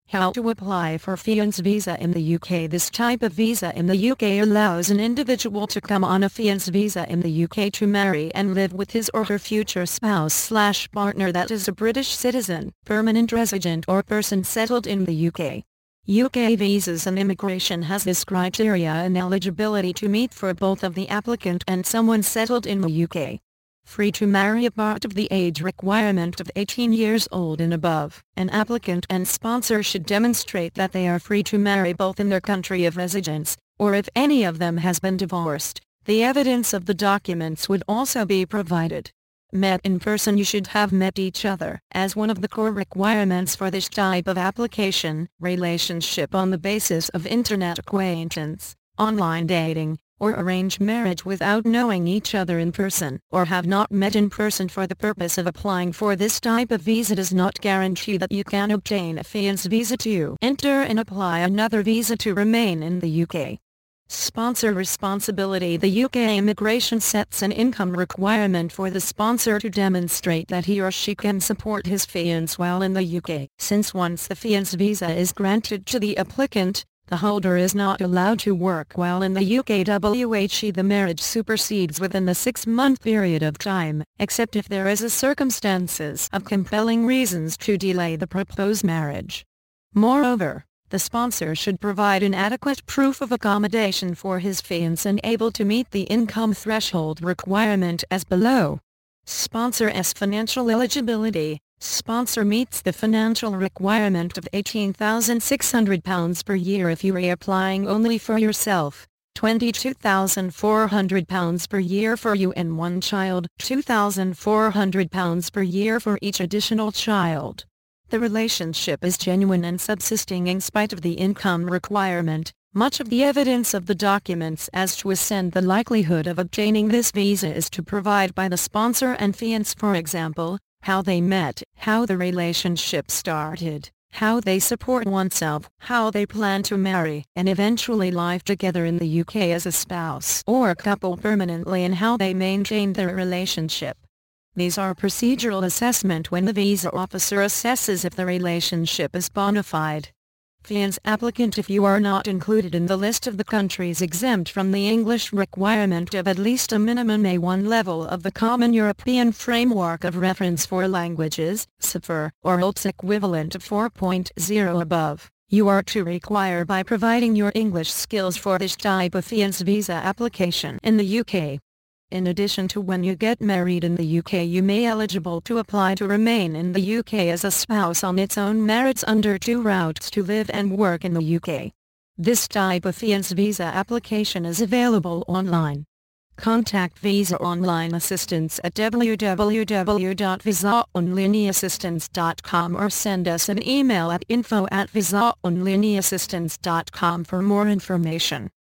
How to apply for fiancé visa in the UK. This type of visa in the UK allows an individual to come on a fiancé visa in the UK to marry and live with his or her future spouse/partner that is a British citizen, permanent resident or person settled in the UK. UK Visas and Immigration has this criteria and eligibility to meet for both of the applicant and someone settled in the UK. Free to marry. A part of the age requirement of 18 years old and above. An applicant and sponsor should demonstrate that they are free to marry both in their country of residence, or if any of them has been divorced, the evidence of the documents would also be provided. Met in person. You should have met each other as one of the core requirements for this type of application. Relationship on the basis of internet acquaintance, online dating, or arranged marriage without knowing each other in person, or have not met in person for the purpose of applying for this type of visa does not guarantee that you can obtain a fiancé visa to enter and apply another visa to remain in the UK. Sponsor responsibility. The UK Immigration sets an income requirement for the sponsor to demonstrate that he or she can support his fiancé while in the UK. Since once the fiancé visa is granted to the applicant, the holder is not allowed to work while in the UK. The marriage supersedes within the 6-month period of time, except if there is a circumstances of compelling reasons to delay the proposed marriage. Moreover, the sponsor should provide an adequate proof of accommodation for his fiancé and able to meet the income threshold requirement as below. Sponsor's financial eligibility. Sponsor meets the financial requirement of £18,600 per year if you are applying only for yourself, £22,400 per year for you and one child, £2,400 per year for each additional child. The relationship is genuine and subsisting in spite of the income requirement. Much of the evidence of the documents as to assent the likelihood of obtaining this visa is to provide by the sponsor and fiancé. For example, how they met, how the relationship started, how they support oneself, how they plan to marry and eventually live together in the UK as a spouse or couple permanently, and how they maintain their relationship. These are procedural assessment when the visa officer assesses if the relationship is bona fide. Fiancé applicant. If you are not included in the list of the countries exempt from the English requirement of at least a minimum A1 level of the Common European Framework of Reference for Languages, CEFR, or IELTS equivalent of 4.0 above, you are to require by providing your English skills for this type of fiancé visa application in the UK. In addition to when you get married in the UK, you may eligible to apply to remain in the UK as a spouse on its own merits under 2 routes to live and work in the UK. This type of fiancé visa application is available online. Contact Visa Online Assistance at www.visaonlineassistance.com or send us an email at info@visaonlineassistance.com for more information.